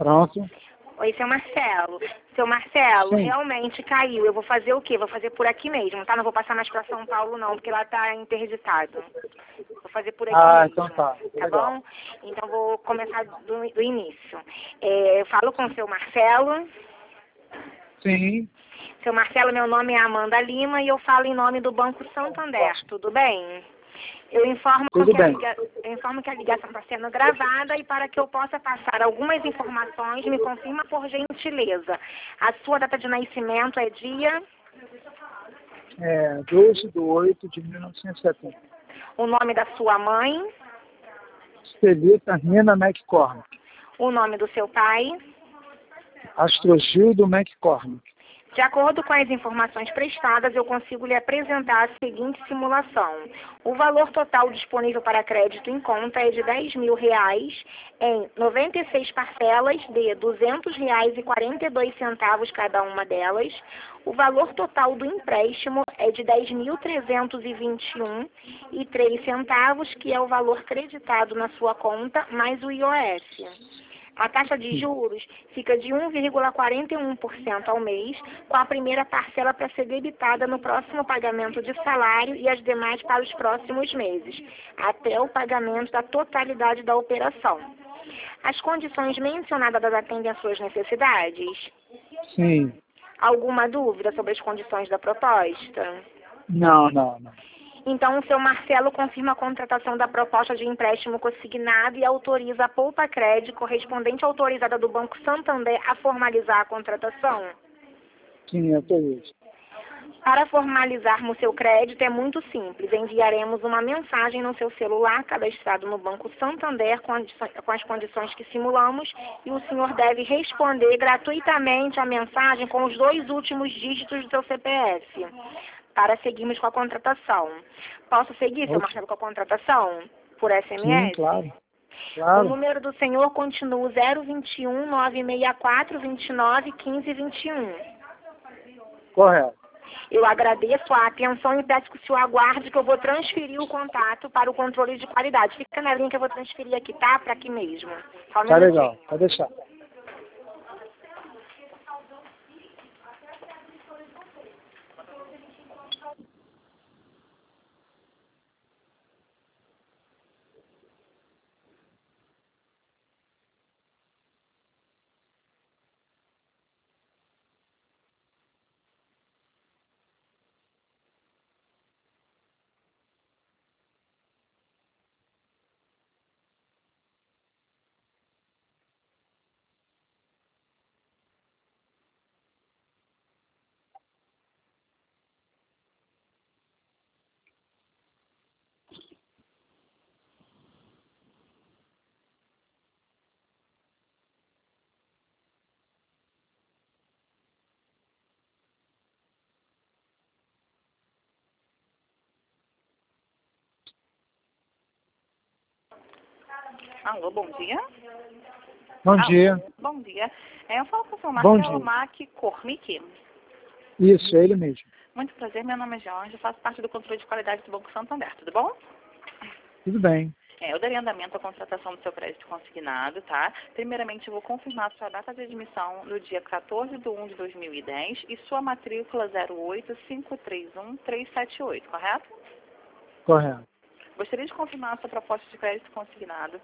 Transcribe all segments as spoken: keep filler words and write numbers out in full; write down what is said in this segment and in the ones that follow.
Pronto. Oi, seu Marcelo. Seu Marcelo, Sim. realmente caiu. Eu vou fazer o quê? Vou fazer por aqui mesmo, tá? Não vou passar mais pra São Paulo, não, porque lá tá interditado. Vou fazer por aqui Ah, mesmo. então tá. Tá Legal. bom? Então vou começar do, do início. É, eu falo com o seu Marcelo. Sim. Seu Marcelo, meu nome é Amanda Lima e eu falo em nome do Banco Santander, tudo bem? Eu informo, Tudo que a, bem. liga... eu informo que a ligação está sendo gravada e para que eu possa passar algumas informações, me confirma por gentileza. A sua data de nascimento é dia? É doze de oito de mil novecentos e setenta. O nome da sua mãe? Estelita Nina McCormick. O nome do seu pai? Astrogildo McCormick. De acordo com as informações prestadas, eu consigo lhe apresentar a seguinte simulação. O valor total disponível para crédito em conta é de dez mil reais em noventa e seis parcelas de duzentos reais e quarenta e dois centavos cada uma delas. O valor total do empréstimo é de dez mil trezentos e vinte e um reais e três centavos, que é o valor creditado na sua conta, mais o I O F. A taxa de juros fica de um vírgula quarenta e um por cento ao mês, com a primeira parcela para ser debitada no próximo pagamento de salário e as demais para os próximos meses, até o pagamento da totalidade da operação. As condições mencionadas atendem às suas necessidades? Sim. Alguma dúvida sobre as condições da proposta? Não, não, não. Então, o seu Marcelo confirma a contratação da proposta de empréstimo consignado e autoriza a Poupa Crédito, correspondente autorizada do Banco Santander, a formalizar a contratação? Sim, eu tô isso. Para formalizarmos seu crédito é muito simples. Enviaremos uma mensagem no seu celular cadastrado no Banco Santander com as condições que simulamos e o senhor deve responder gratuitamente a mensagem com os dois últimos dígitos do seu C P F. Para seguirmos com a contratação. Posso seguir, seu Ok. Marcelo, com a contratação? Por S M S? Sim, claro. O Claro. número do senhor continua zero vinte e um, nove seis quatro, vinte e nove, quinze, vinte e um. Correto. Eu agradeço a atenção e peço que o senhor aguarde que eu vou transferir o contato para o controle de qualidade. Fica na linha que eu vou transferir aqui, tá? Para aqui mesmo. Só um Tá minutinho. legal. Pode deixar. Alô, bom dia. Bom Alô, dia. bom dia. É, eu falo com o seu Bom Marcelo dia. Mac Cormick. Isso, é ele mesmo. Muito prazer, meu nome é Jorge, faço parte do controle de qualidade do Banco Santander, tudo bom? Tudo bem. É, eu darei andamento à contratação do seu crédito consignado, tá? Primeiramente, eu vou confirmar sua data de admissão no dia quatorze de um de dois mil e dez e sua matrícula zero oito cinco três um três sete oito, correto? Correto. Gostaria de confirmar a sua proposta de crédito consignado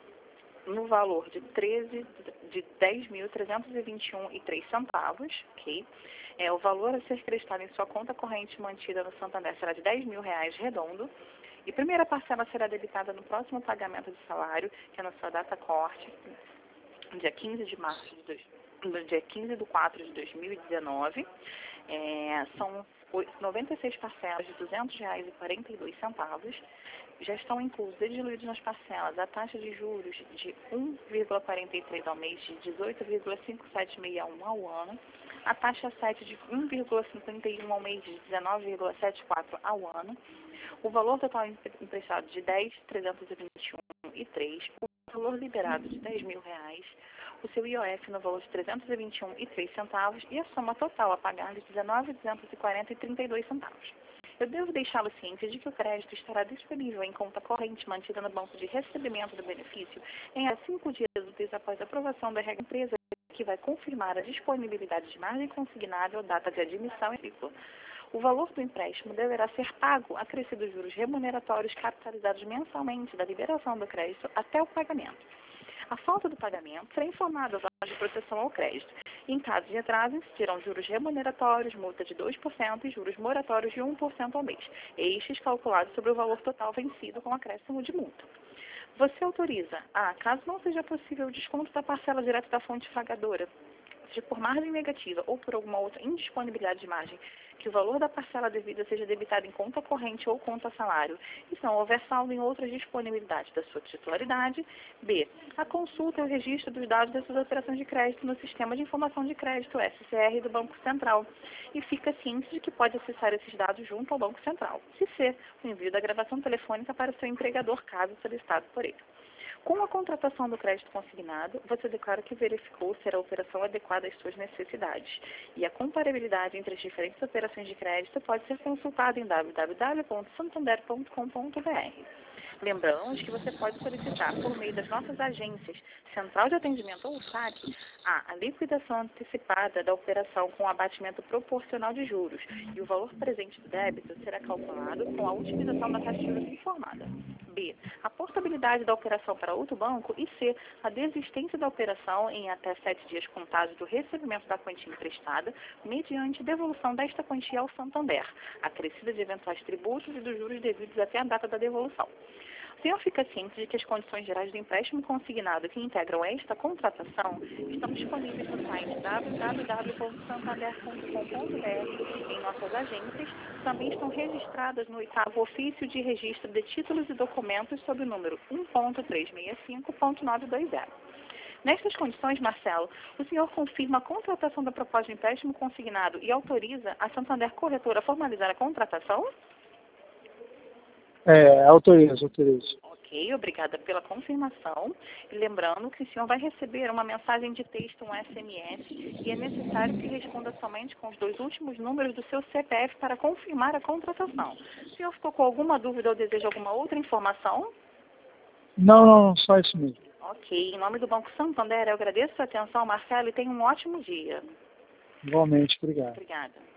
no valor de treze de dez mil trezentos e vinte e um reais e três centavos, ok? É, o valor a ser creditado em sua conta corrente mantida no Santander será de dez mil reais redondo. E a primeira parcela será debitada no próximo pagamento de salário, que é na sua data corte, dia quinze de março de dois, no dia quinze de quatro de dois mil e dezenove. É, são noventa e seis parcelas de duzentos reais e quarenta e dois centavos. Já estão inclusos e diluídos nas parcelas a taxa de juros de um vírgula quarenta e três ao mês, de dezoito vírgula cinco sete seis um ao ano, a taxa sete de um vírgula cinquenta e um ao mês, de dezenove vírgula setenta e quatro ao ano, o valor total emprestado de dez mil trezentos e vinte e um reais e três centavos, o valor liberado de dez mil reais, o seu I O F no valor de trezentos e vinte e um reais e três centavos e a soma total a pagar de dezenove mil duzentos e quarenta reais e trinta e dois centavos. Eu devo deixá-lo ciente de que o crédito estará disponível em conta corrente mantida no banco de recebimento do benefício em até cinco dias úteis após a aprovação da regra da empresa, que vai confirmar a disponibilidade de margem consignável à data de admissão em ciclo. O valor do empréstimo deverá ser pago acrescidos juros remuneratórios capitalizados mensalmente da liberação do crédito até o pagamento. A falta do pagamento será informada aos órgãos de proteção ao crédito. Em caso de atraso, incidirão juros remuneratórios, multa de dois por cento e juros moratórios de um por cento ao mês, estes calculados sobre o valor total vencido com acréscimo de multa. Você autoriza a, caso não seja possível o desconto da parcela direta da fonte pagadora, seja por margem negativa ou por alguma outra indisponibilidade de margem, que o valor da parcela devida seja debitado em conta corrente ou conta salário, e se não houver saldo em outras disponibilidades da sua titularidade. B. A consulta e o registro dos dados das suas operações de crédito no Sistema de Informação de Crédito, S C R, do Banco Central, e fica ciente de que pode acessar esses dados junto ao Banco Central. Se C. O envio da gravação telefônica para o seu empregador, caso solicitado por ele. Com a contratação do crédito consignado, você declara que verificou ser a operação adequada às suas necessidades. E a comparabilidade entre as diferentes operações de crédito pode ser consultada em w w w ponto santander ponto com ponto b r. Lembramos que você pode solicitar, por meio das nossas agências, Central de Atendimento ou S A C, a, a liquidação antecipada da operação com abatimento proporcional de juros, e o valor presente do débito será calculado com a utilização da taxa de juros informada. B. A portabilidade da operação para outro banco. E C. A desistência da operação em até sete dias contados do recebimento da quantia emprestada, mediante devolução desta quantia ao Santander, acrescida de eventuais tributos e dos juros devidos até a data da devolução. O senhor fica ciente de que as condições gerais do empréstimo consignado que integram esta contratação estão disponíveis no site w w w ponto santander ponto com ponto b r. Em nossas agências, também estão registradas no oitavo Ofício de Registro de Títulos e Documentos sob o número um ponto trezentos e sessenta e cinco ponto novecentos e vinte. Nestas condições, Marcelo, o senhor confirma a contratação da proposta de empréstimo consignado e autoriza a Santander Corretora a formalizar a contratação? É, autorizo, autorizo. Ok, obrigada pela confirmação. E lembrando que o senhor vai receber uma mensagem de texto, um S M S, e é necessário que responda somente com os dois últimos números do seu C P F para confirmar a contratação. O senhor ficou com alguma dúvida ou deseja alguma outra informação? Não, não, só isso mesmo. Ok, em nome do Banco Santander, eu agradeço a sua atenção, Marcelo, e tenha um ótimo dia. Igualmente, obrigado. Obrigada.